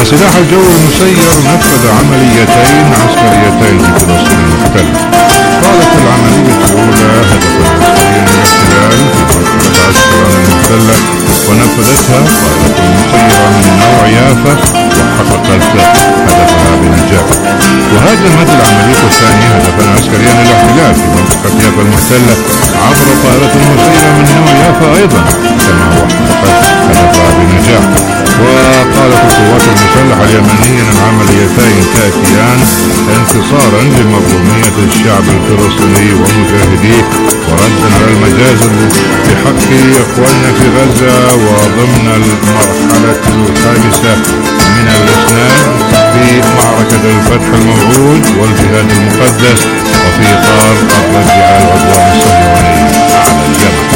سلاح الجو المسير نفذ عمليتين عسكريتين في فلسطين المحتلة. قالت العملية الأولى هدفا عسكريا للاحتلال في منطقة عسقلان المحتلة، ونفذتها قائدة مسيرة من نوع يافا وحققت هدفها بنجاح. وهاجمت العملية الثانية هدفا عسكريا للاحتلال في منطقة يافا المحتلة عبر طائرة مسيرة من نوع يافا أيضا، كما وحققت هدفها بنجاح. وقالت القوات المسلحة اليمنية أن العمليتين تأتيان انتصارا لمظلومية الشعب الفلسطيني ومجاهديه، وردا على المجازر بحق إخواننا في غزة، وضمن المرحلة الخامسة من الإسناد في معركة الفتح الموعود والجهاد المقدس، وفي إطار الرد على العدوان الصهيوني على اليمن.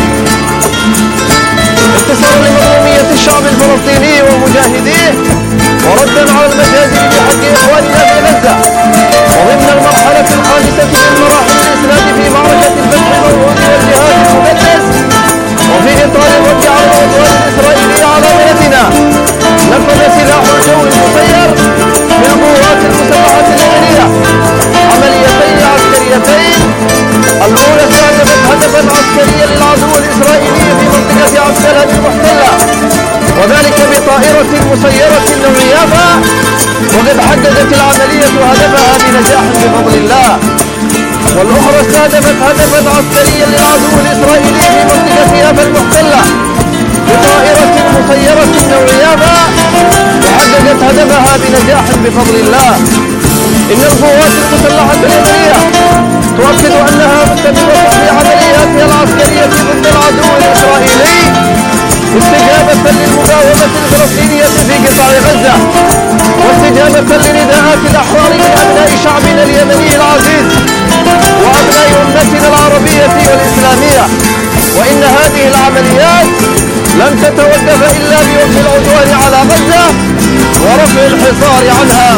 انتصار لمظلومية الشعب الفلسطيني ومجاهديه، وردا على المجازر بحق إخواننا في غزة، وضمن المرحلة الخامسة من مراحل الإسناد في معركة الفتح الموعود والجهاد المقدس، وفي إطار الرد على العدوان الإسرائيلي على بلدنا، نفذ سلاح الجو المسير من القوات المسلحة اليمنية عمليتين عسكريتين. الأولى استهدفت هدفا عسكريا للعدو الإسرائيلي في منطقة عسقلان المحتلة، وذلك بطائرة مسيرة نوع يافا، وقد حققت العملية هدفها بنجاح بفضل الله. والأخرى استهدفت هدفا عسكريا للعدو الإسرائيلي في منطقة يافا المحتلة بطائرة مسيرة نوع يافا، وحققت هدفها بنجاح بفضل الله. إن القوات المسلحة اليمنية تؤكد أنها مستمرة في عملياتها العسكرية ضد العدو الإسرائيلي استجابة للمقاومة الفلسطينية في قطاع غزة، واستجابة لنداءات الأحرار من أبناء شعبنا اليمني العزيز وأبناء أمتنا العربية والإسلامية. وإن هذه العمليات لن تتوقف إلا بوقف العدوان على غزة ورفع الحصار عنها.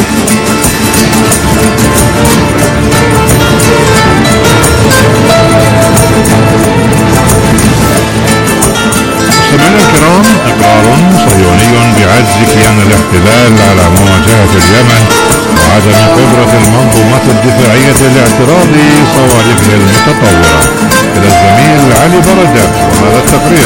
مستمعينا الكرام، إقرار صهيوني بعجز كيان الاحتلال على مواجهة اليمن وعدم قدرة المنظومات الدفاعية لاعتراض صواريخه المتطورة. إلى الزميل علي بركات وهذا التقرير.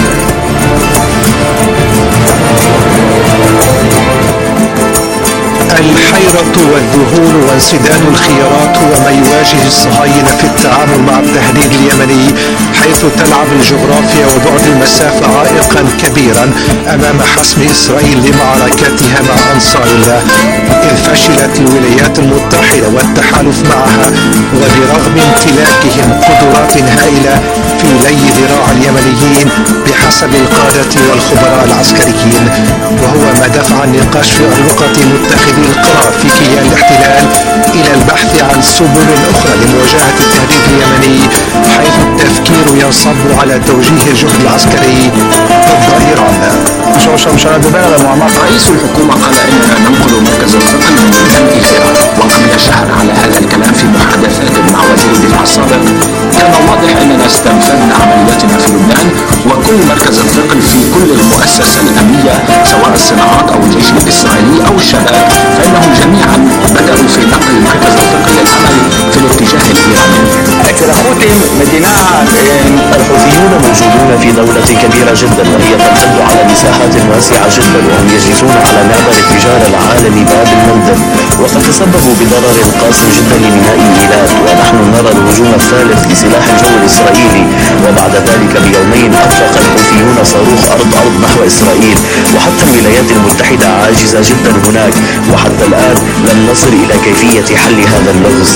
الحيرة والذهول وانسداد الخيارات هو ما يواجه الصهاينة في التعامل مع التهديد اليمني، حيث تلعب الجغرافيا وبعد المسافة عائقا كبيرا أمام حسم إسرائيل لمعركتها مع أنصار الله، إذ فشلت الولايات المتحدة والتحالف معها، وبرغم امتلاكهم قدرات هائلة في لي ذراع اليمنيين بحسب القادة والخبراء العسكريين. وهو ما دفع النقاش في أروقة متخذي القرار في كيان الاحتلال إلى البحث عن سبل أخرى لمواجهة التهديد اليمني، حيث التفكير ينصب على توجيه الجهد العسكري ضد إيران. رئيس الحكومة قال إننا ننقل مركز الثقل من لبنان إلى إيران، وقبل شهر على هذا الكلام في محادثات مع وزير الدفاع السابق كان واضح أننا استنفذنا عملياتنا في لبنان، وكل مركز الثقل في كل المؤسسة الأمنية سواء الصناعات أو الجيش الإسرائيلي أو الشباب، فإنهم جميعا بدأوا في نقل مركز الثقل للعمل في الاتجاه الإيراني. الحوثيون موجودون في دولة كبيرة جدا، وهي تمتد على مساحات واسعة جدا، وهم يجلسون على معبر التجارة العالمي باب المندب، وقد تسببوا بضرر قاس جدا لبناء البلاد. ونحن نرى الهجوم الثالث لسلاح الجو الإسرائيلي، وبعد ذلك بيومين أطلق الحوثيون صاروخ أرض نحو إسرائيل، وحتى الولايات المتحدة عاجزة جدا هناك، وحتى الآن لم نصل إلى كيفية حل هذا اللغز.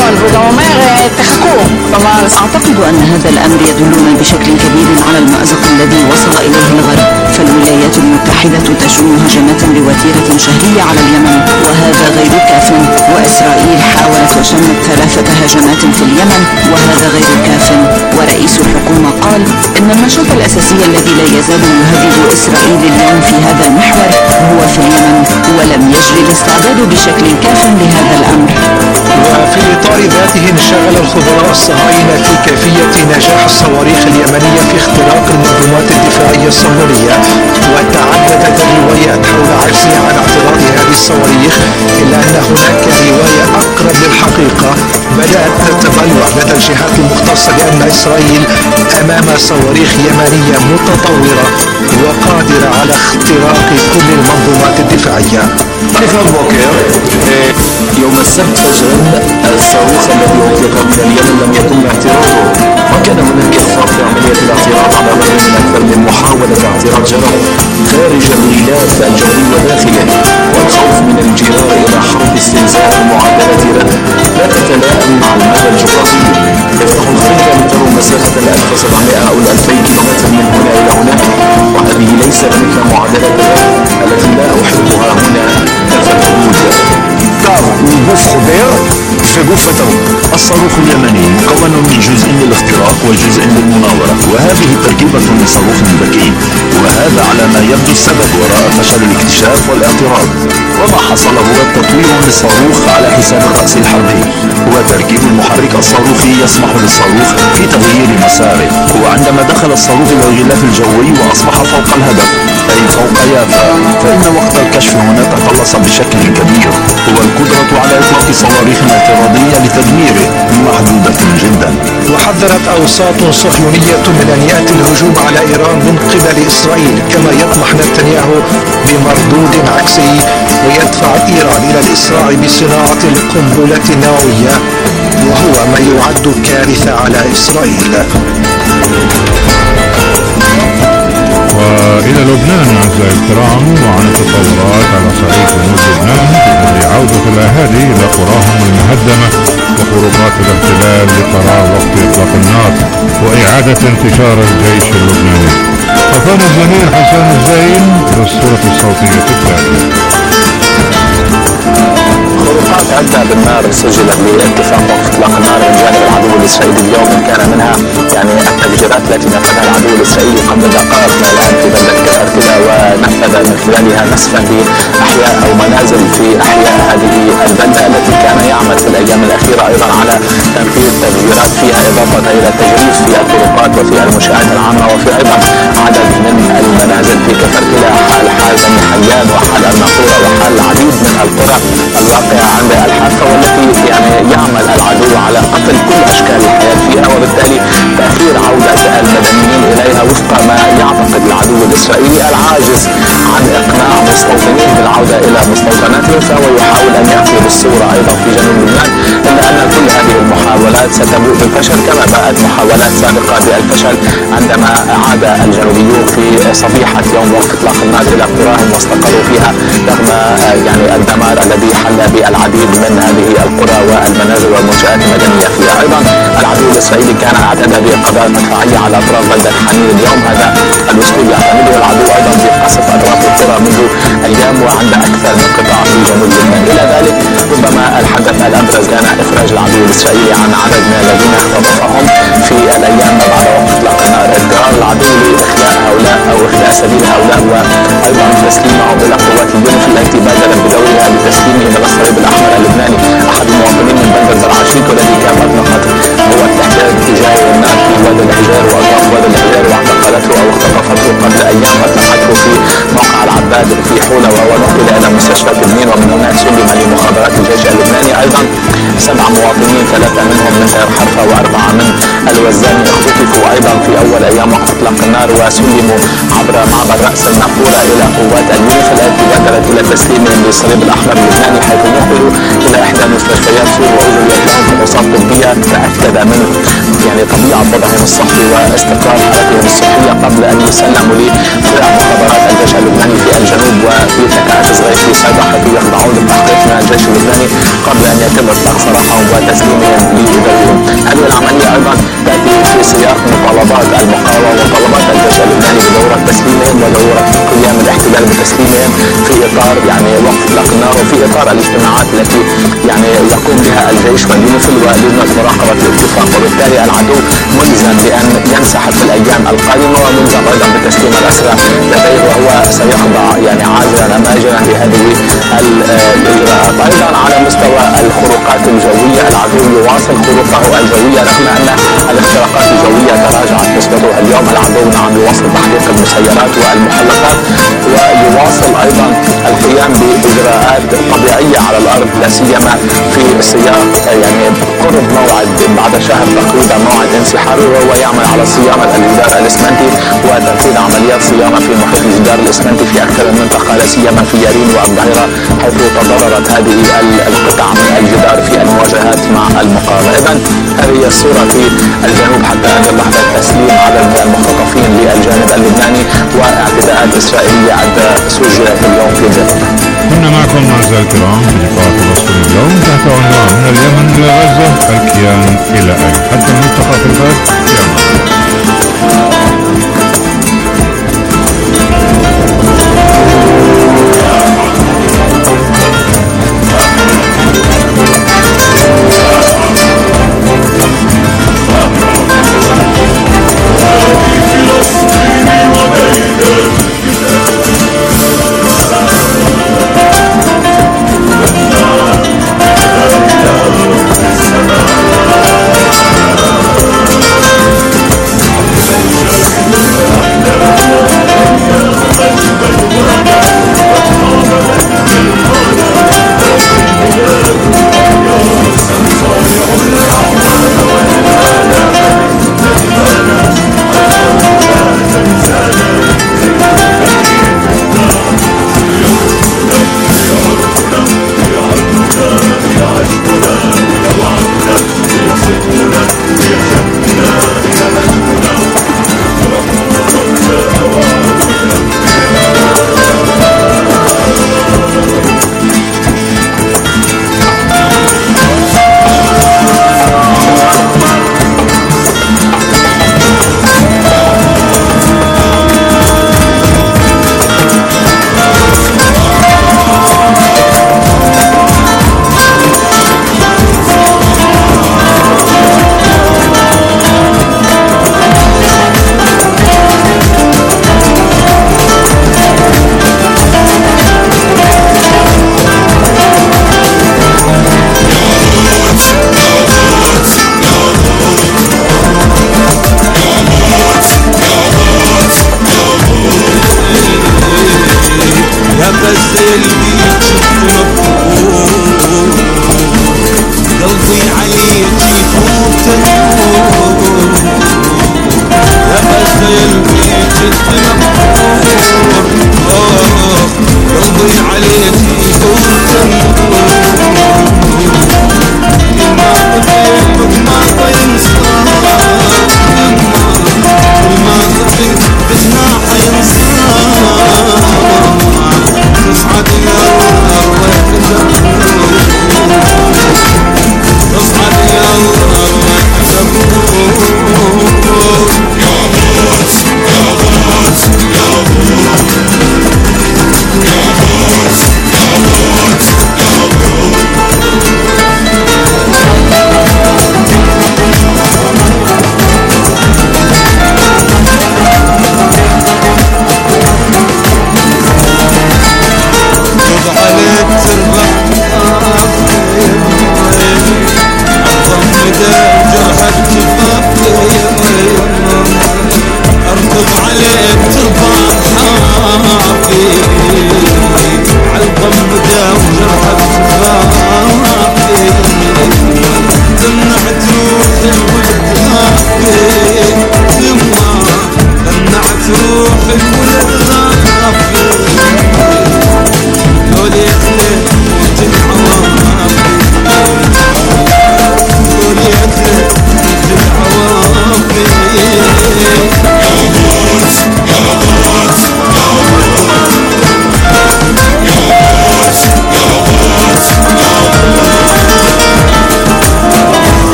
أعتقد أن هذا الأمر يدلنا بشكل كبير على المأزق الذي وصل إليه الغرب، فالولايات المتحدة تشن هجمات بوتيرة شهرية على اليمن، وهذا غير كاف، وإسرائيل حاولت وشنت 3 هجمات في اليمن، وهذا غير كاف. ورئيس الحكومة قال إن النشاط الأساسي الذي لا يزال يهدد إسرائيل اليوم في هذا المحور هو في اليمن، ولم يجري الاستعداد بشكل كاف لهذا الأمر. وفي الإطار ذاته انشغل الخبراء الصهاينة في كيفية نجاح الصواريخ اليمنية في اختراق المنظومات الدفاعية الصهيونية، وتعددت الروايات حول عجزها عن اعتراض هذه الصواريخ، إلا أن هناك رواية أقرب للحقيقة بدأت تتبلور لدى الجهات المختصة بأن إسرائيل أمام صواريخ يمنية متطورة وقادرة على اختراق كل المنظومات الدفاعية. يوم السبت فجرا الصاروخ الذي أطلق من اليمن لم يتم اعتراضه، وكان هناك إخفاق في عملية الاعتراض على الرغم من أكثر من محاولة اعتراض جرت خارج الغلاف الجوي وداخله، والخوف من الانجرار إلى حرب استنزاف معدلات رد لا تتلائم مع المدى الجغرافي. افتحوا الخريطة لتروا مسافة 1700 أو 2000 كيلومتر من هنا إلى هناك، وهذه ليست مثل معادلات الرد التي لا أحبها هنا كالفترود. جوف خبير في جوف فترود. الصاروخ اليمني مكون من جزء للاختراق وجزء للمناورة، وهذه تركيبة لصاروخ ذكي، وهذا على ما يبدو السبب وراء فشل الاكتشاف والاعتراض. وما حصل هو تطوير للصاروخ على حساب الرأس الحربي، وتركيب المحرك الصاروخي يسمح للصاروخ في تغيير مساره، وعندما دخل الصاروخ إلى الغلاف الجوي وأصبح فوق الهدف أي فوق يافا، فإن وقت الكشف هنا تقلص بشكل كبير، والقدرة على إطلاق صواريخ اعتراضية لتدميره محدودة جدا. وحذرت أوساط صهيونية من أن يأتي الهجوم على إيران من قبل إسرائيل، كما يطمح نتنياهو بمردود عكسي ويدفع إيران إلى الإسراع بصناعة القنبلة النووية، وهو ما يعد كارثة على إسرائيل. وإلى لبنان أعزائي الكرام، وعن التطورات على صعيد جنوب لبنان في عودة الأهالي إلى قراهم المهدمة وخروجات الاحتلال لقرار وقف إطلاق النار وإعادة انتشار الجيش اللبناني. أفاد الزميل حسن الزين بالصورة الصوتية التالية. خروقات عدة بالنار سجلت باتفاق وقف اطلاق النار من جانب العدو الاسرائيلي اليوم، كان منها التفجيرات التي نفذها العدو الاسرائيلي قبل دقائق ما الان في بلدة كفرتلا، ونفذ من خلالها نسفا باحياء او منازل في احياء هذه البلدة التي كان يعمل في الايام الاخيرة ايضا على تنفيذ تفجيرات فيها، اضافة الى التجريف في الطرقات وفي المنشآت العامة، وفي ايضا عدد من المنازل في كفرتلا، حال بني حيان وحال الناقورة وحال العديد من القرى الواقعة عند الحافة، والتي يعمل العدو على قتل كل أشكال الحياة فيها، وبالتالي تأخير عودة المدنيين إليها وفق ما يعتقد العدو الإسرائيلي العاجز عن إقناع مستوطنين بالعودة إلى مستوطناتهم، فهو يحاول أن يأتي بالصورة أيضا في جنوب لبنان، إلا أن كل هذه المحاولات ستبوء بالفشل كما باءت محاولات سابقة بالفشل عندما عاد الجنوبيون في صبيحة يوم وقف إطلاق النار إلى قراهم واستقروا فيها رغم الدمار الذي حل بالعديد من هذه القرى والمنازل والمنشآت المدنية فيها. أيضا العدو الإسرائيلي كان اعتدى بقذائف مدفعية على أطراف بلدة حنين اليوم، هذا الأسلوب يعتمده العدو أيضا بقصف أطراف القرى منذ أيام وعند أكثر من قطاع في جنوب لبنان. إلى ذلك ربما الحدث الأبرز كان إخراج العدو الإسرائيلي عن عدد من الذين اختطفهم في الأيام ما بعد وقف إطلاق النار، اضطرار العدو لإخلاء هؤلاء أو إخلاء سبيل هؤلاء وأيضا تسليمهم إلى قوات اليونيفيل التي بادرت بدورها لتسليمهم إلى الصليب الأحمر اللبناني. أحد المواطنين من بلدة زرعاشيك والذي كان أطلقت قوات الاحتلال تجاه النار في وادي الحجار وأطراف وادي الحجار واعتقلته أو اختطفته قبل أيام، أطلقته في موقع العباد في حولة ونقل إلى مستشفى تبنين، ومن هناك سلم لمخابرات الجيش اللبناني أيضا 7 مواطنين 3 منهم من دير حرفة و4 من الوزان اختطفوا أيضا في أول أيام وقف إطلاق النار وسلموا عبر معبر رأس النافورة إلى قوات اليونيفيل التي بادرت إلى تسليمهم للصليب الأحمر اللبناني، حيث نقلوا إلى إحدى مستشفيات سور وأجريت لهم فحوصات طبية تأكد من طبيعة وضعهم الصحي واستقرار حالتهم الصحية قبل أن يسلموا لفرع مخابرات الجيش اللبناني في الجنوب وفي تكاتك صغير في صيدا، حيث يخضعون للتحقيق من الجيش اللبناني قبل أن يتم إطلاق سراحهم وتسليمهم لذويهم. هذه العملية أيضا تأتي في سياق مطالبات المقاومة وطلبات الجيش اللبناني وضرورة تسليمهم وضرورة قيام الاحتلال بتسليمهم في إطار يعني وقف إطلاق النار وفي إطار الاجتماعات التي يعني يقوم بها الجيش واليونيفيل ولجنة مراقبة الاتفاق. وبالتالي العدو ملزم بأن ينسحب في الأيام القادمة وملزم أيضا بتسليم الأسرى لديه وهو سيخضع يعني عاجلا أم آجلا لهذه الإجراءات. أيضا على مستوى الخروقات الجوية العدو يواصل خروقه الجوية رغم أن الاختراقات الجوية تراجعت نسبتها اليوم. العدو نعم يواصل تحقيق المسيرات والمحلقات ويواصل أيضا القيام بإجراءات طبيعية على الأرض لا سيما في سياق يعني قرب موعد بعد شهر تقريبا موعد انسحابه وهو يعمل على صيانة الجدار الإسمنتي وتنفيذ عمليات صيانة في محيط الجدار الإسمنتي في أكثر من منطقة لا سيما في يارين والظاهرة حيث تضررت هذه القطع من الجدار في المواجهات مع المقاومة. إذن هذه هي الصورة في الجنوب حتى هذه اللحظة تسليم عدد من المختطفين للجانب اللبناني واعتداءات إسرائيلية سجلت اليوم في الجنوب. كنا معكم أعزائي الكرام في لقاء فلسطين اليوم تحت عنوان من اليمن إلى غزة الكيان إلى أين. حتى نلتقى في الغد في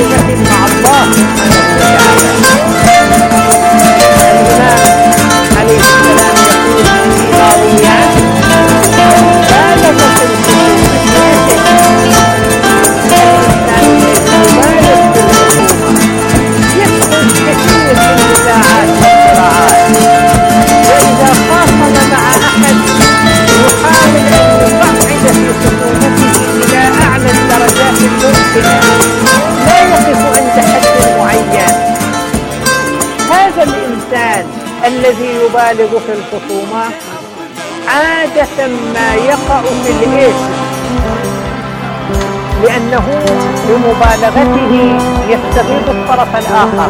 مبالغة مع الله سبحانه وتعالى. الإمام عليه السلام يقول فيما روي عنه: بالغ في كثير من النزاعات والصراعات، وإذا خاصم مع أحد يحاول أن يصعد في خصومته إلى أعلى الدرجات الممكنة، لا يقف عند حد معين. هذا الإنسان الذي يبالغ في الخصومة عادة ما يقع في الإثم، لأنه بمبالغته يستغيث الطرف الآخر،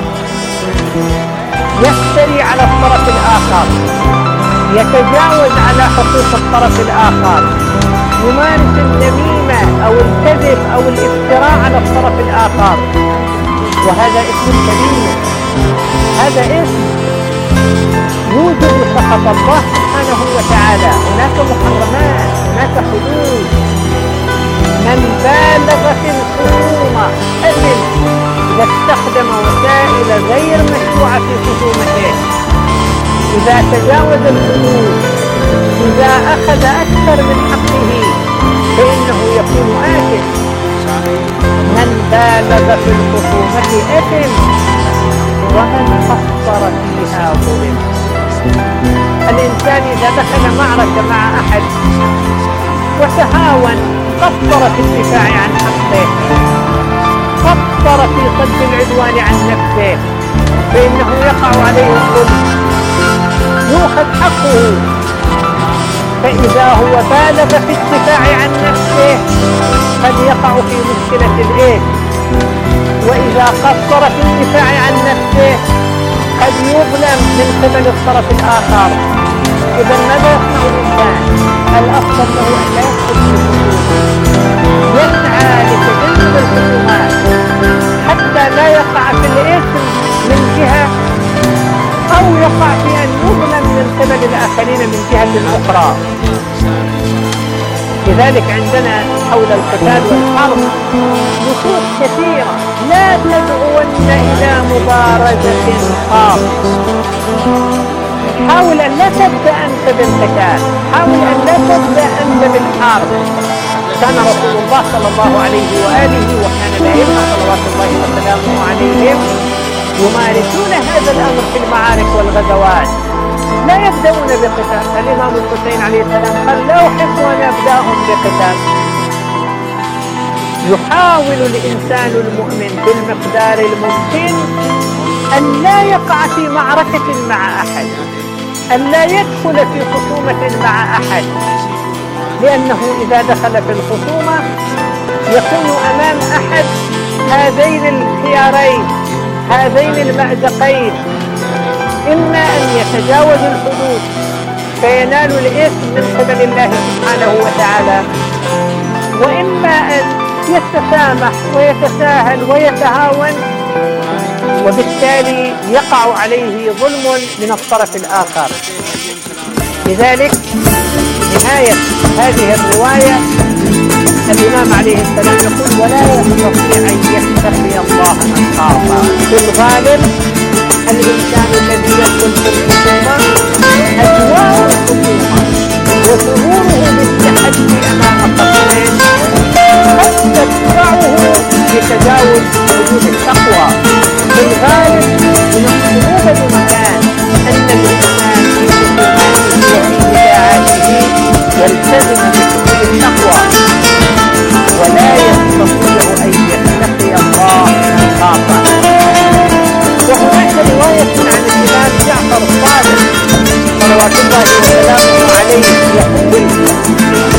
يفتري على الطرف الآخر، يتجاوز على حقوق الطرف الآخر، يمارس النميمة أو الكذب أو الافتراء على الطرف الآخر، وهذا اسم كبير. هذا اسم يوجب سخط الله سبحانه وتعالى. هناك محرمات، هناك حدود. من بالغ في الخصومة أثم إذا استخدم وسائل غير مشروعة في خصومته، إذا تجاوز الحدود، إذا أخذ أكثر من حقه، فإنه يكون آثم. من بالغ في الخصومة أثم، ومن قصر فيها ظلم. الإنسان إذا دخل معركة مع أحد وتهاون، قصر في الدفاع عن حقه، قصر في صد العدوان عن نفسه، فإنه يقع عليه الظلم، يؤخذ حقه. فإذا هو بالغ في الدفاع عن نفسه قد يقع في مشكلة الإثم، وإذا قصر في الدفاع عن نفسه قد يظلم من قبل الطرف الآخر. إذا ماذا يصنع الإنسان؟ الأفضل له أن لا يدخل في الخصومات، يسعى لتجنب الخصومات حتى لا يقع في الإثم من جهة، أو يقع في أن يظلم من قبل الآخرين من جهة أخرى. لذلك عندنا حول القتال والحرب نصوص كثيرة: لا تدعون إلى مبارزة خاصة، حاول أن لا تبدأ أنت بالقتال، حاول أن لا تبدأ أنت بالحرب. كان رسول الله صلى الله عليه وآله وكان الأئمة صلوات الله وسلامه عليهم يمارسون هذا الأمر في المعارك والغزوات، لا يبدأون بقتال. الإمام الحسين عليه السلام قال: لا أحب أن أبدأهم بقتال. يحاول الإنسان المؤمن بالمقدار الممكن أن لا يقع في معركة مع أحد، أن لا يدخل في خصومة مع أحد، لأنه إذا دخل في الخصومة يكون أمام أحد هذين الخيارين، هذين المأزقين: إما أن يتجاوز الحدود فينال الإثم من قبل الله سبحانه وتعالى، وإما أن يتسامح ويتساهل ويتهاون، وبالتالي يقع عليه ظلم من الطرف الآخر. لذلك نهاية هذه الرواية الإمام عليه السلام يقول: ولا يستطيع أن يستخفي الله من خاف. في الغالب الإنسان الذي يدخل في الخصومة أجواء الخصومة وشعوره بالتحدي أمام خصمه قد تدفعه لتجاوز حدود التقوى. في الغالب من الصعوبة المكان أن الإنسان في خصوماته وفي نزاعاته يلتزم بحدود التقوى، ولا يستطيع أن يستحي الله من خاف. وهناك رواية عن الإمام جعفر الصادق صلوات الله وسلامه عليه يقول: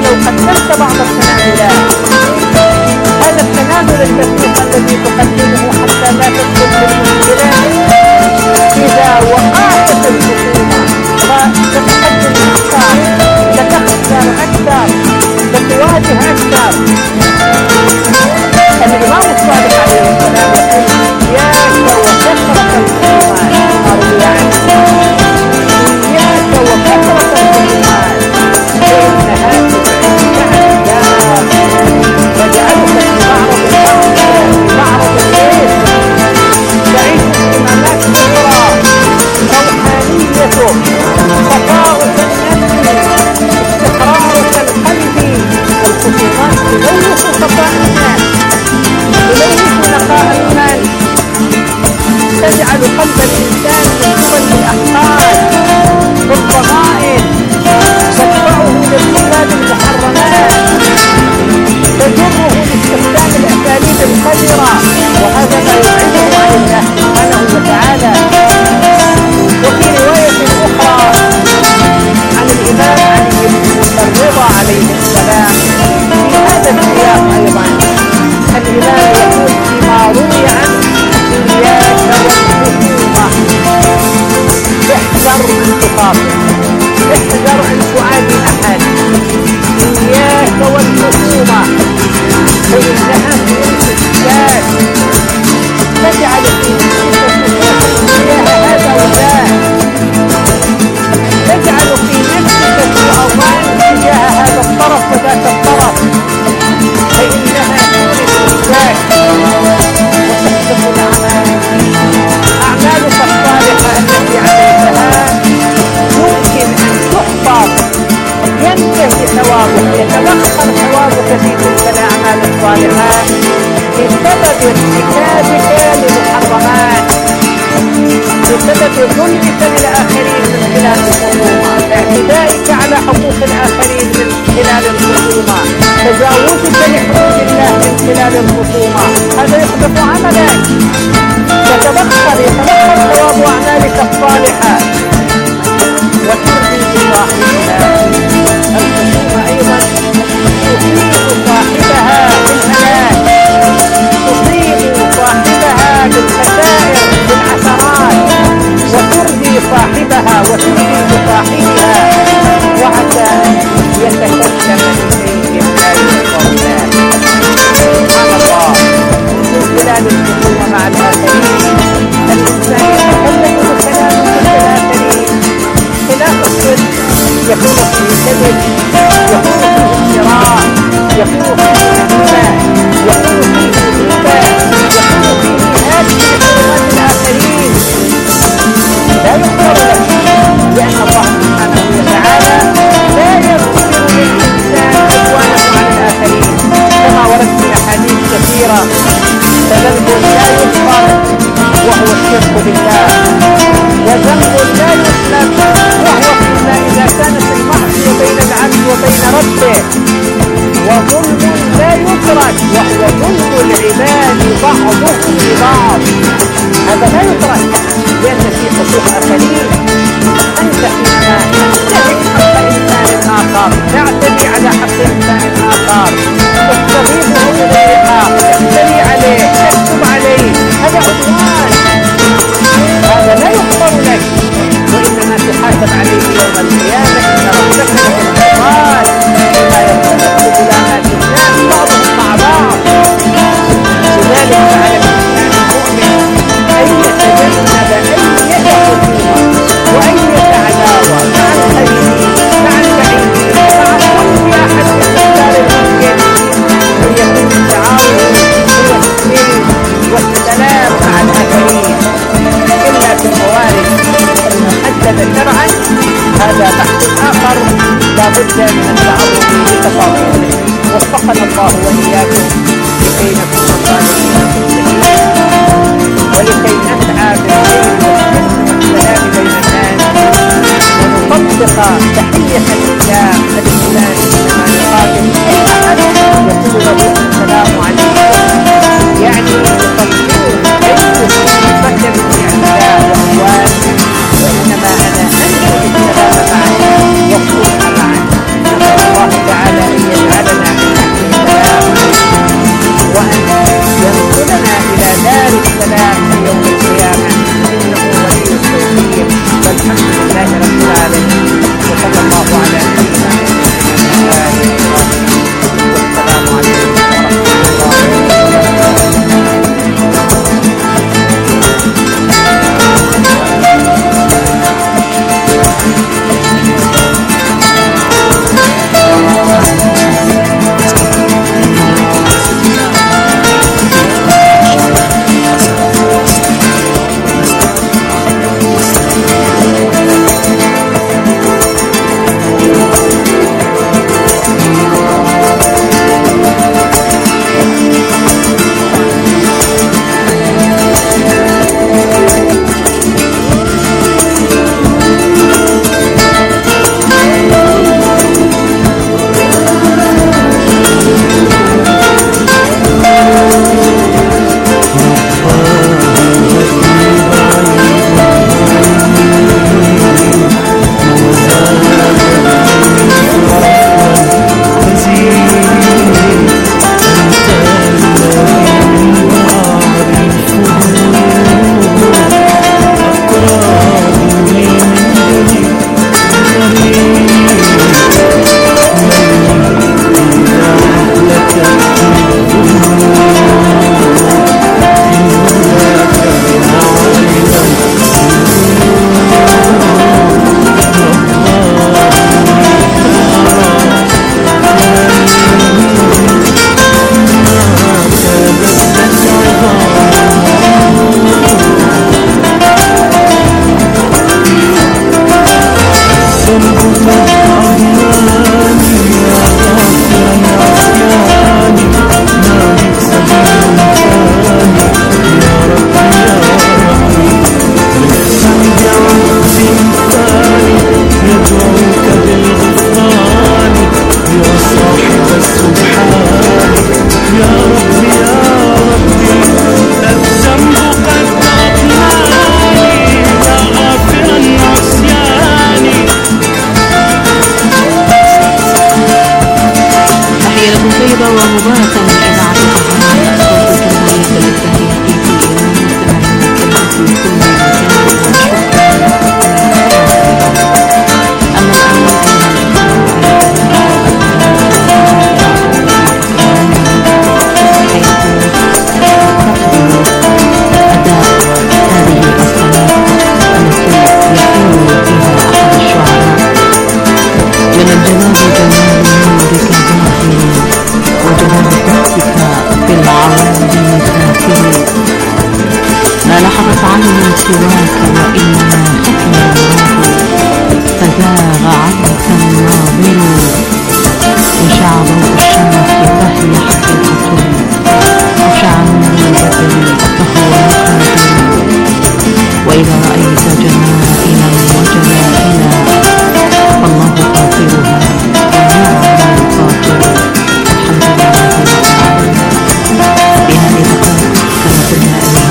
ولو قدمت بعض التنازلات، هذا التنازل الدقيق الذي تقدمه حتى لا تدخل في المشكلات، إذا وقعت في الخصومة ستقدم أكثر، ستخسر أكثر، ستواجه أكثر. الإمام الصادق عليه السلام يقول إياك وكثرة الخصومات، إياك وكثرة الخصومات فإنها تبعدك عن الله وجعلك في معرض الليل، تعيش اهتمامات أخرى، روحانيته، صفاؤك النفسي، استقرارك القلبي. الخصومات تلوث صفاء الناس، تلوث نقاء المال، تجعل قلب الإنسان مشغولا بالأحقاد والضغائن، تدفعه لارتكاب المحرمات، تجره لاستخدام الأساليب القذرة، وهذا ما يبعده عن الله سبحانه وتعالى. وفي رواية أخرى عن الإمام علي بن الرضا عليه السلام في هذا السياق أيضا، الإمام يقول فيما روي عنه إياك والخصومة، احذر أن تخاطب، احذر أن تعادي أحد، إياك والخصومة فإنها تنسي الشاك، تجعل في نفسك تجاه هذا وذاك، تجعل في نفسك سوء ظن تجاه هذا الطرف وذاك الطرف، فإنها تورث الشاك وتحدث الأعمال. أعمالك الصالحة التي عملتها يمكن أن تحفظ، ينتهي ثوابك، يتبخر ثوابك في تلك الأعمال الصالحات بسبب ارتكابك للمحرمات، بسبب ظلمك للآخرين من خلال الخصومة، اعتدائك على حقوق الآخرين من خلال الخصومة، تجاوزك لحدود الله من خلال الخصومة، هذا يحدث عملك، يتبخر ثواب أعمالك الصالحة وترضي بصاحبها. الخصومة أيضا تصيب صاحبها بالهلاك، تصيب صاحبها بالخسائر بالعثرات، وترضي صاحبها وترضي بصاحبها، وعسى أن يتكلم بشيء لا يرضى الله. سبحان الله، من خلال الخصومة مع الآخرين الإنسان يتكلم بكلام الآخرين خلاف الصدق، يكون فيه كذب، يكون فيه افتراء، يكون فيه نميمة، يكون فيه غيبة، يكون فيه هاتف لحرمات الآخرين، لا يغفر له، لأن الله سبحانه وتعالى لا يغفر للإنسان عدوانه على الآخرين، كما ورد في أحاديث كثيرة. فذنب لا يغفر وهو الشرك بالله، وذنب لا يسلم وهو فيما إذا كانت المعصية بين العبد وبين ربه، وظلم لا يترك وهو ظلم العباد بعضهم لبعض، هذا لا يترك لأن في حقوق آخرين. أنت فيما تنتهك حق إنسان آخر، تعتدي على حق إنسان آخر، تستضيفه بغير حق، تفتري عليه، تكتب عليه، هذا عدوان، هذا لا يغفر لك، وإنما تحاسب عليه يوم القيامة. إن ربك لبالمرصاد لا يرتبط بظلامات الناس بعضهم مع بعض. لذلك فعلى الإنسان المؤمن أن يتجنب أي خصومة وأي عداوة مع القريبين مع البعيدين مع كل أحد من الأمثال الممكن، ويكون التعاون والتسليم والسلام مع الآخرين، إلا في الموارد المحددة شرعا، هذا بحث آخر لا بد من التعرض لتفاصيله. وفقنا الله وإياكم لكي نكون صالحين في الجميع، ولكي نسعى بالخير والسلام بين الناس، ونطبق تحية الإسلام. الإنسان إنما يقابل أي أحد يقول له السلام عليكم، يعني يطلقون أي بشر من أعداء وأخوان، وإنما أنا أنشر السلام معك والصلح معك. نسأل الله تعالى مباركة من إذاعة الأهرام صوت الجمهورية الإسلامية في إيران مستمعين الكرام في كل مكان وشكرا لكم. أما الآن أيها لا لحظت عين سواك وإنما ختم الله فزاغ عنك الناظر وشع ضوء الشمس فهي حقيقة وشع نور البدر فهو مقادر وإذا رأيت جمائلا وجلائلا فالله قاطرها ونعم القاطر. الحمد لله رب العالمين. في هذه الدقائق كما قلنا أيها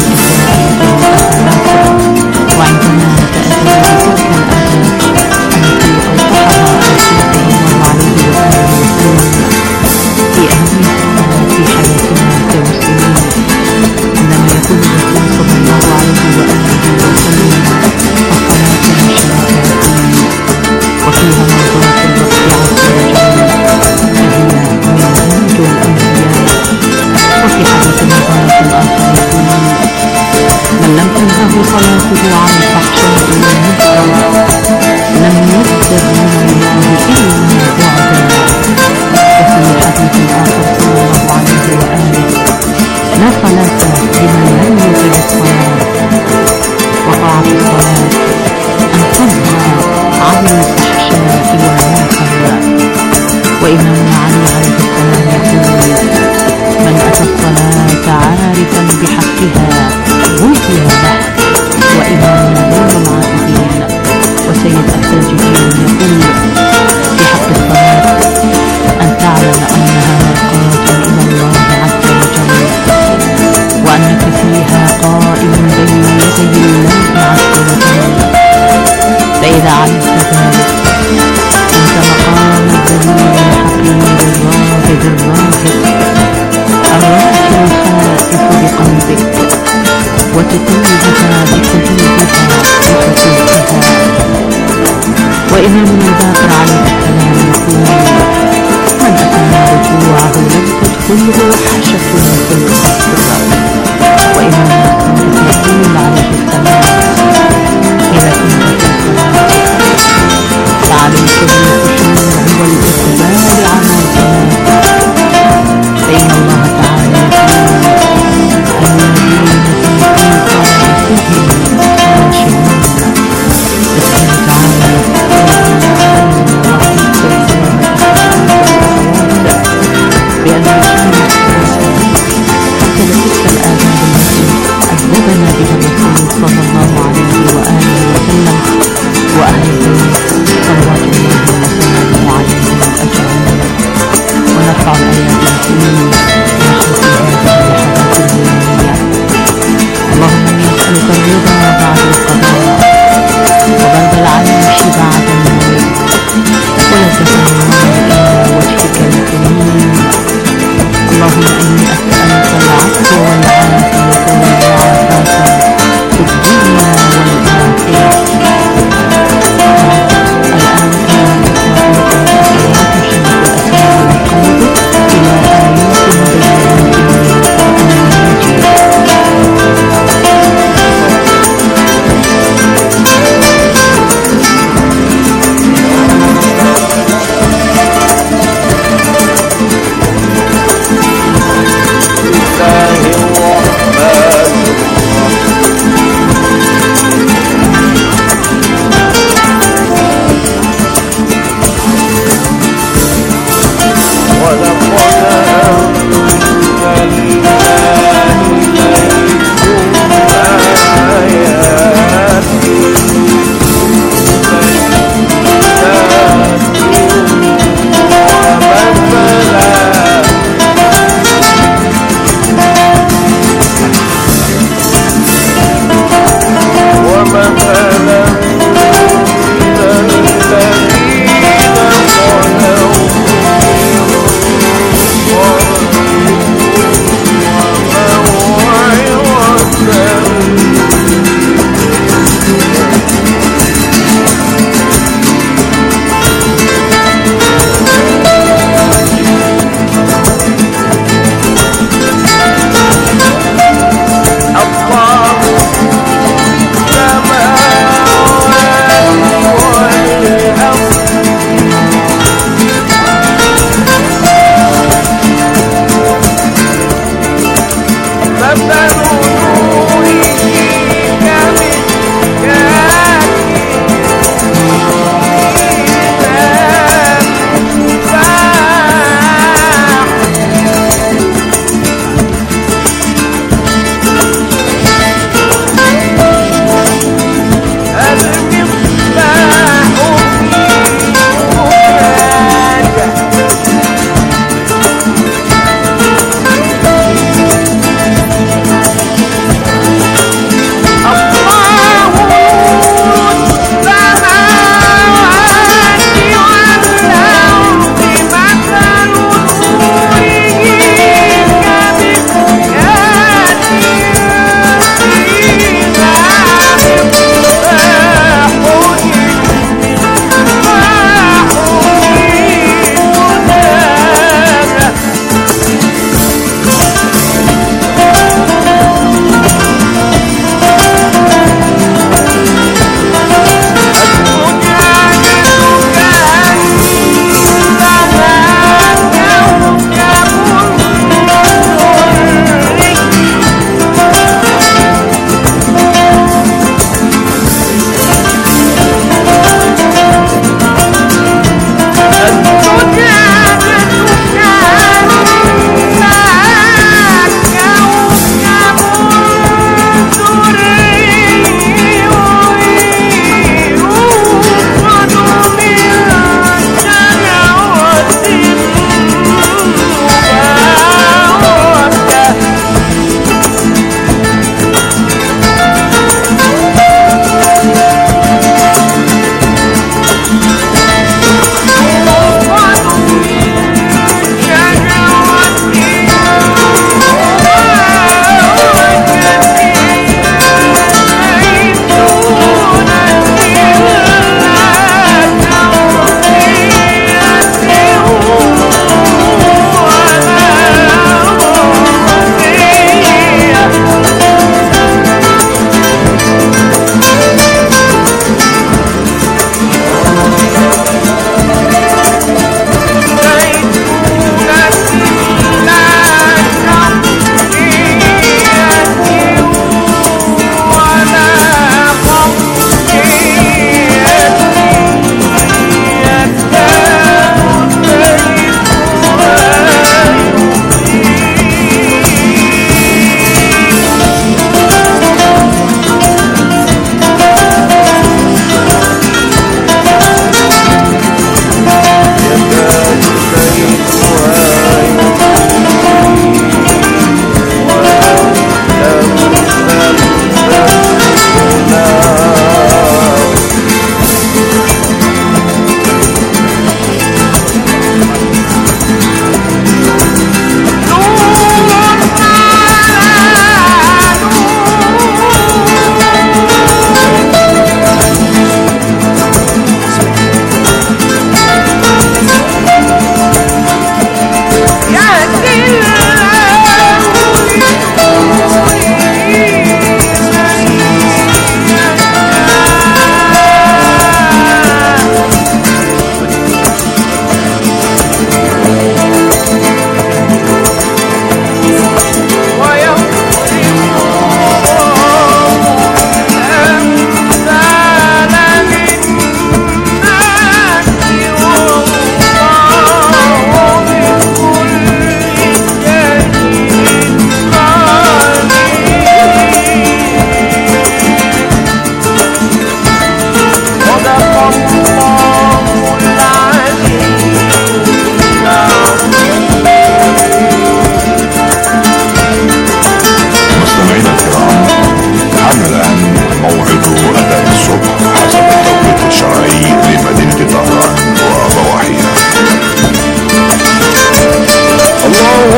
الأخوة وعندما تأتي بتلك الآيات التي أوضحها رسول الله عليه وآله وسلم في أهمية الصلاة في حياتنا كمسلمين، عندما يقول الرسول صلى الله عليه وآله وسلم الصلاة من شرائع الدين وفيها مرضاة الرب عز وجل فهي منهج الأنبياء. وفي حديث المبارك الآخر يقول من لم تنهه صلاته عن الفحشاء والمنكر لم يقدر من الله إلا بعدا. وفي حديث آخر صلى الله عليه وآله لا صلاة لمن لم يقم الصلاة. وطاعة الصلاة أن تنهى عن الفحشاء والمنكر. وإمامنا علي عليه السلام يقول من أتى الصلاة عارفا بحقها غفر له. وإمامنا زين العابدين وسيد الساجدين يقول في حق الصلاة أن تعلم أنها مرقاة إلى الله عز وجل وأنك فيها قائم بين يدي الله عز وجل. فإذا علمت ذلك كنت مقام الذليل الحقير الراغب الراكب الخائف بقلبك وتطيبها بقلوبها وحقوقها. وإمامنا الباقر عليه السلام يقول من أتم ركوعه لم تدخله وحشة في القصر. وإمامنا الصادق يقول عليه السلام إذا كنت في الصلاة فعليك بالخشوع والإقبال على الصلاة فإن الله تعالى يقول الذين في صلاتهم خاشعون. يقول تعالى بأن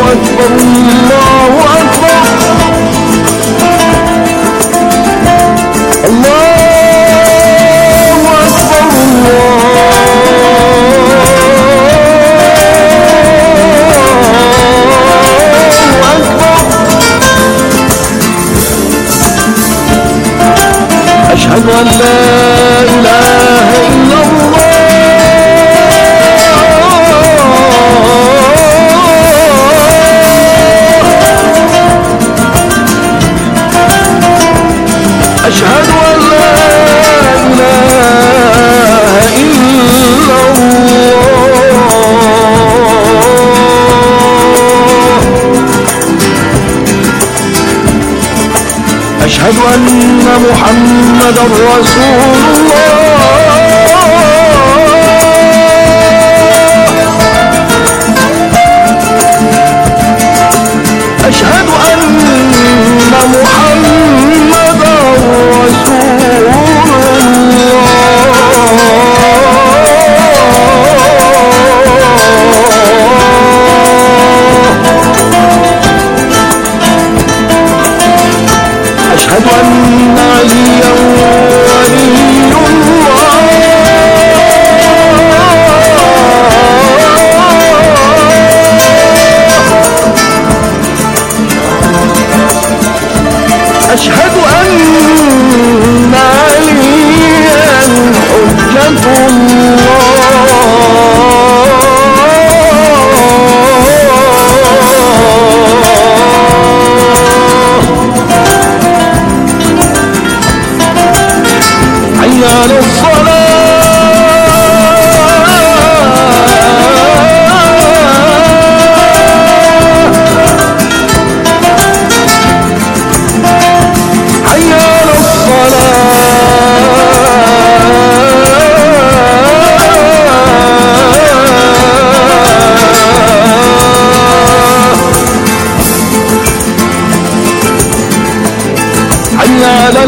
أكبر الله أكبر الله أكبر الله أكبر أشهد أن لا إله إلا الله أشهد أن لا إله إلا الله أشهد أن محمدا رسول الله أشهد أن محمدا رسول أشهد أن عليا ولي الله أشهد أن عليا حجة حي على على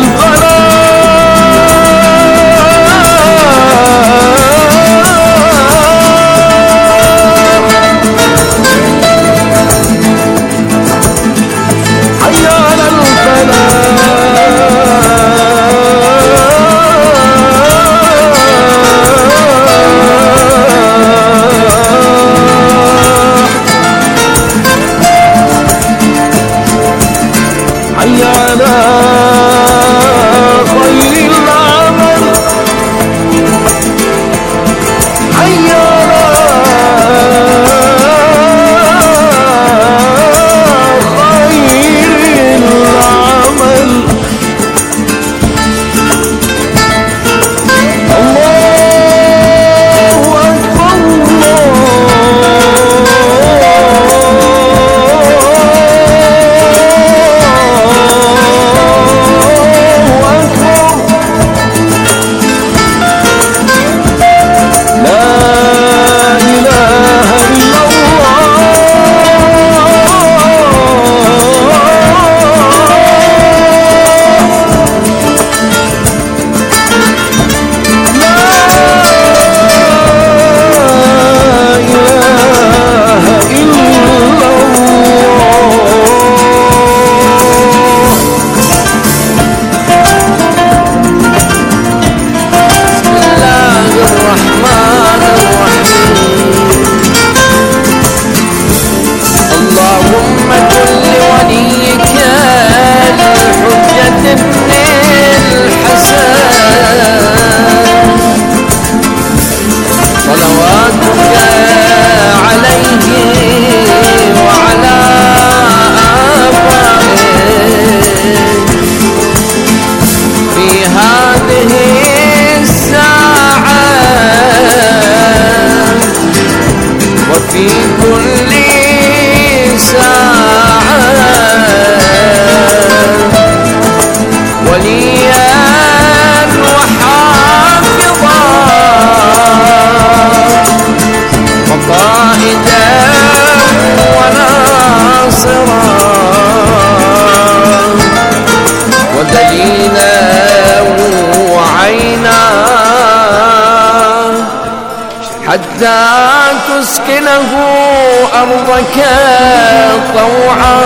حتى حتى تسكنه أرضك طوعا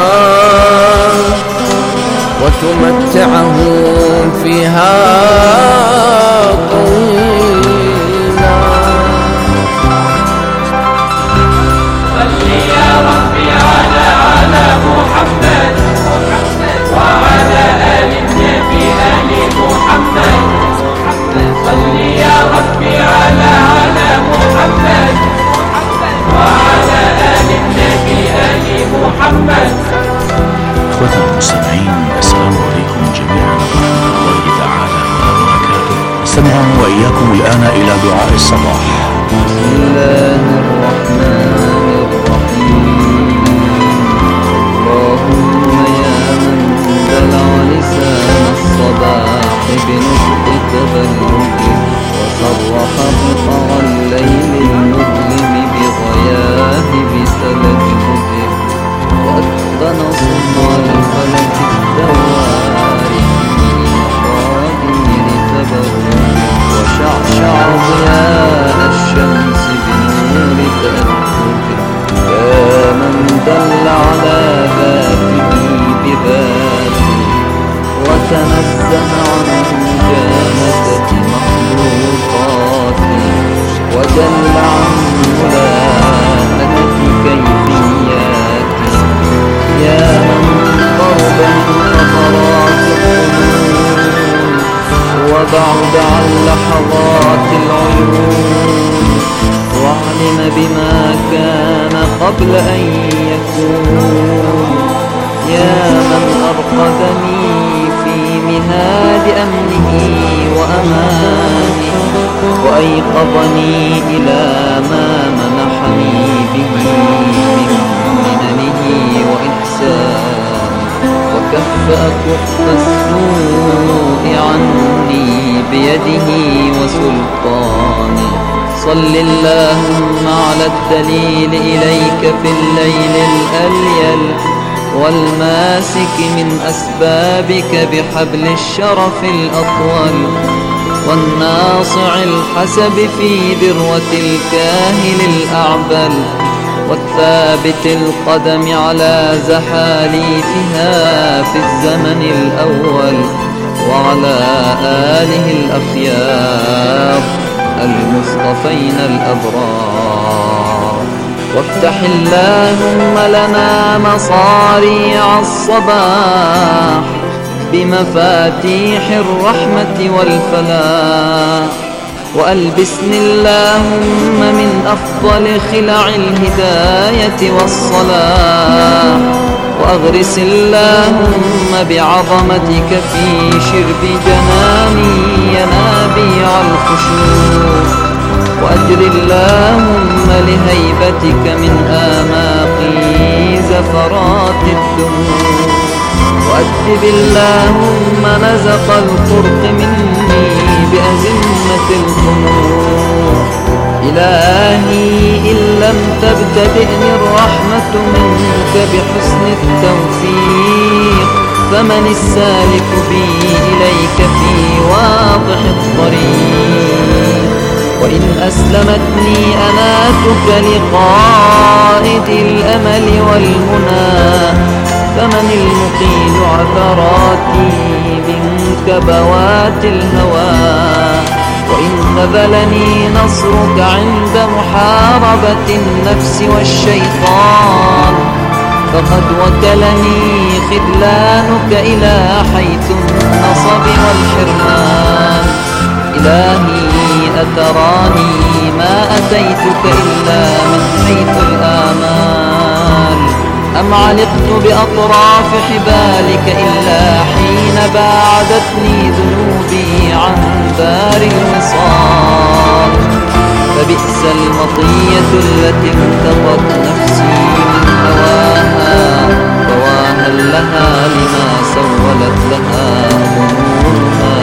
وتمتعه فيها طويلا. صل يا ربي على محمد وعلى آل النبي آل محمد. صل يا ربي على محمد وعلى آل النبي آل محمد. إخوتنا المستمعين، السلام عليكم جميعا ورحمة الله تعالى وبركاته. نستمع وإياكم الآن إلى دعاء الصباح. بسم الله الرحمن الرحيم. اللهم يا من دلع لسان الصباح بنطق تبلده وصرح بقع الليل المظلم بغياهب تلجده وأتقن صنع الفلك الدوار في مقادير تبرده وشعشع ضياء الشمس بنور تأكده. يا من دل على ذاته بذاته وتنزه عن مجانسة مخلوقاته وجل عن ملاءة كيفياته. يا من ضرب خطرات الظنون وبعد عن لحظات العيون وعلم بما كان قبل أن يكون. يا من أرقدني في مهاد أمنه وأمانه وأيقظني إلى ما منحني به من مننه وإحسانه وكفأ كف السوء عني بيده وسلطانه. صل اللهم على الدليل إليك في الليل الأليل والماسك من أسبابك بحبل الشرف الأطول والناصع الحسب في ذروة الكاهل الأعبل والثابت القدم على زحاليفها في الزمن الأول وعلى آله الأخيار المصطفين الأبرار. وافتح اللهم لنا مصاريع الصباح بمفاتيح الرحمة والفلاح وألبسني اللهم من أفضل خلع الهداية والصلاح وأغرس اللهم بعظمتك في شرب جناني ينابيع الخشوع وأجر اللهم لهيبتك من آماقي زفرات الدموع وأدب اللهم نزق الفرق مني بأزمة الخنوع. إلهي إن لم تبتدئني الرحمة منك بحسن التوفيق فمن السالك بي إليك في واضح الطريق. وإن أسلمتني أناتك لقائد الأمل والمنى فمن المقيل عثراتي من كبوات الهوى. وإن خذلني نصرك عند محاربة النفس والشيطان فقد وكلني خذلانك إلى حيث النصب والحرمان. إلهي أتراني ما أتيتك إلا من حيث الآمال أم علقت بأطراف حبالك إلا حين باعدتني ذنوبي عن دار الوصال. فبئس المطية التي انتقت نفسي من هواها فواها لها لما سولت لها ظنونها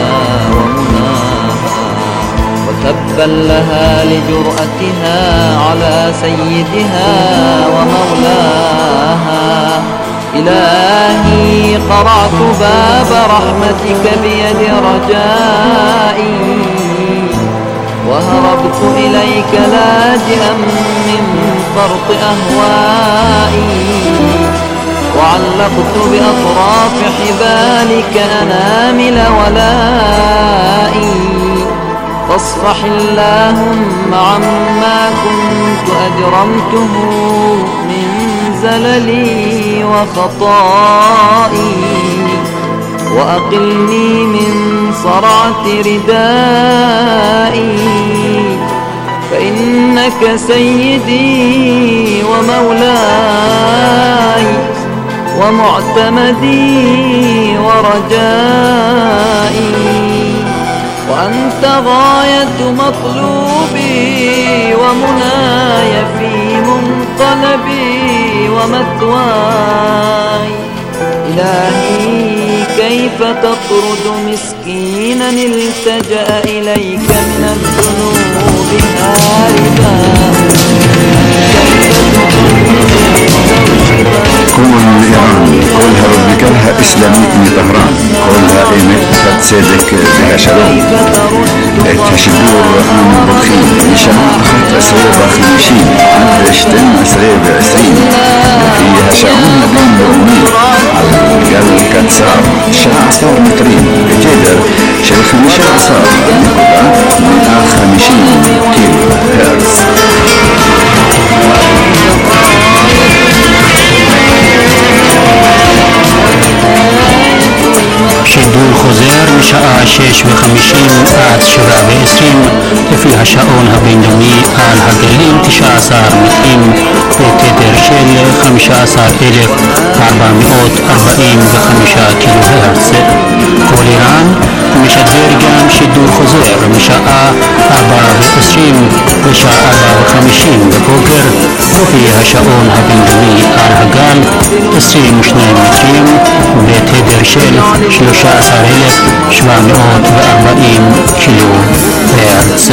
ومناها وتبا لها لجرأتها على سيدها ومولاها. إلهي قرعت باب رحمتك بيد رجائي وهربت إليك لاجئا من فرط أهوائي وعلقت بأطراف حبالك أنامل ولائي فاصفح اللهم عما كنت أجرمته من زللي وخطائي وأقلني من صرعة ردائي فإنك سيدي ومولاي ومعتمدي ورجائي وأنت غاية مطلوبي ومناي في منقلبي ومثواي إلهي كيف تطرد مسكينا التجأ إليك من الذنوب هاربا كل إيران كلها ربكلها إسلامية من طهران كلها إيمت صدق بها شلوم تشدور من بطخين إنشاء أخذ أسريب خمشين عند اشتم أسريب 20 فيها شعون بين بأمي على القل كتسار شاع صار مترين بجدر شيخ مشاع صار نقطة 150 كيلو هرتز שידור חוזר משעה 6:50 עד 7:20 לפי השעון הבינלאומי על הגלים 19 מטרים בתדר של 15,445 קילו הרץ. כל איראן משדר גם שידור חוזר משעה 4:20 ושעה 4:50 בבוקר לפי השעון הבינלאומי על הגל 22 מטרים בתדר של 13,740 קילו הרץ.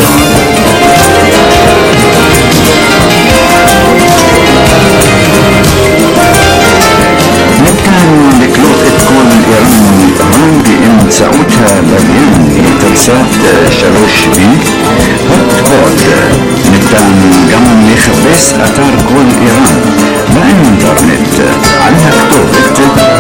نتكلم לקלוט את כל איראן מטהרן באמצעותה לוויין תלסת 3B הוטבוד. ניתן גם לחפש אתר כל איראן באינטרנט על הכתובת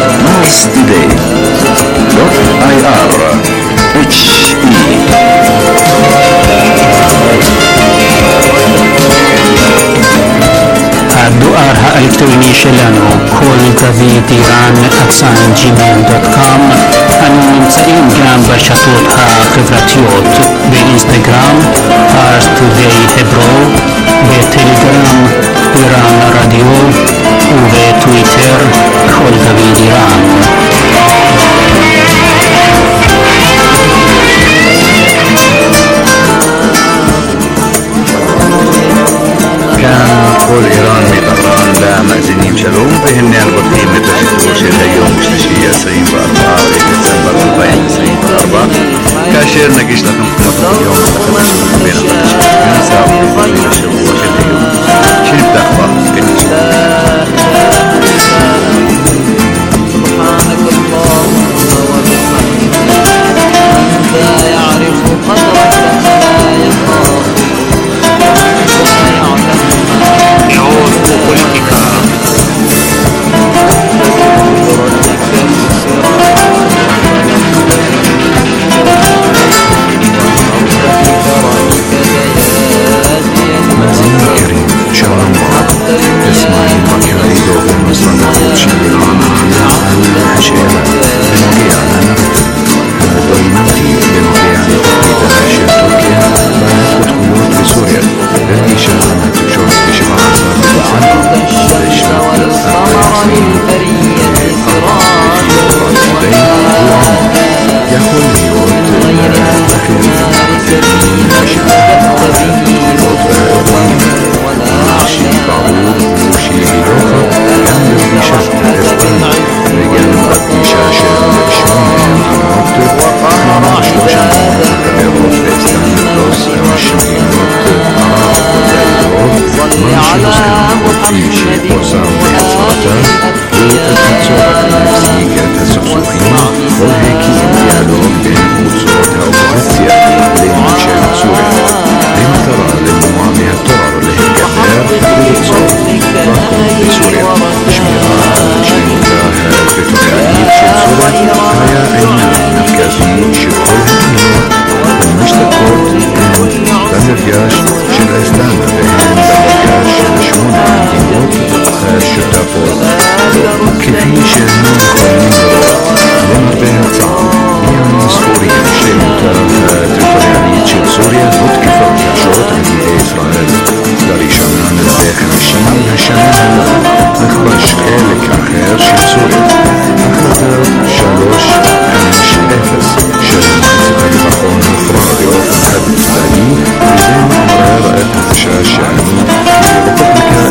הדואר האלקטרוני שלנו כל דוד איראן @gmail.com. אנו נמצאים גם ברשתות החברתיות באינסטגרם פארס טודיי hebro, בטלגרם איראן רדיו ובטוויטר כל דוד איראן. كان كل إيران مطهران لا مأذنين شلوم فهن البطين متشتور شل يوم شلشي 24 ديسمبر 2024 كاشير نقيش لكم خطط يوم بين الخمسين نساء وبين الشهور شل يوم شنو بتأخبار سبحانك اللهم وبحمدك أنت يعرف قدرك فلا يخاف نعود بوليتيكا مازن كريم شلون تسمع البكالوريا بالمصنع شيران على الحشيرة بنوغي على نغتب دوينتي بنوغي على تقليد الحشير تركيا بانت ودخولات بسوريا بالإشارة تشوف بشبعة بالعنق والإشراق يقول ليوت أخير ماشي طاوور وشي بيروخة يعمل بيشاش تلفون رجال بيشاش الشمال النوت ومعش لوشان تبيروت بيستان بلوس ماشي بيروت عراق ودايروت ماشي لوسكن يمشي بوسان بيصاتا والتصوات النفسية تسوسوخين والهيكي ديالوج بين قدسوتها وروسيا بين شام سوريا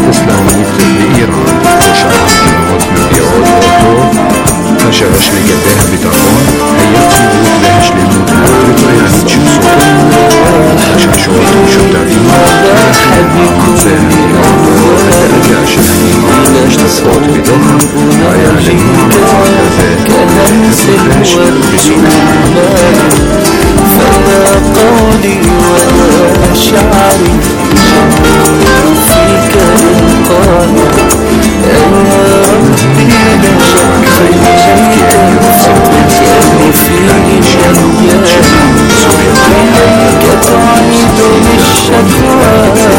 الإسلامية بإيران وشرح قنوات مبيعات أوتو فشرش لقدها بترون هيات سيبوت لهش للموت تريطريان تشمسوت شاشوت وشتارين عن ساهم إيران وهذا أجاش الهنيمة اشتصفوت بدخن ويا عليهم كننس الورد فلا قولي ولا شعري فيك القاء يا ربي لا شك إليك يا فيني شيئا كتعيد للشكوى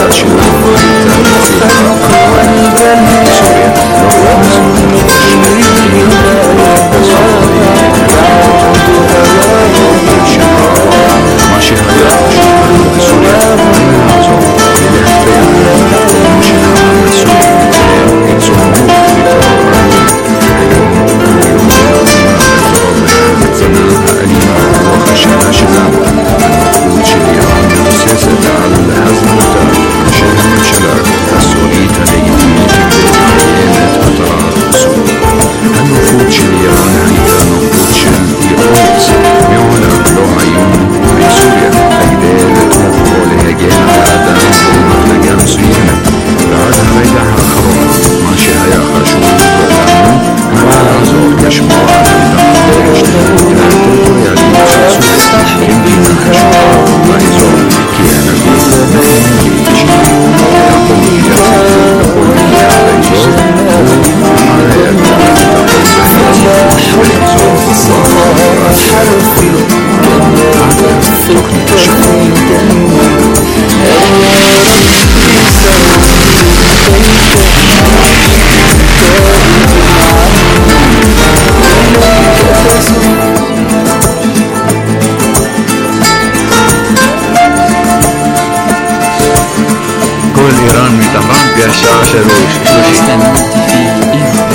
الخلق والبلد ومن مثلي كل إيران من طهران بيرجع شروش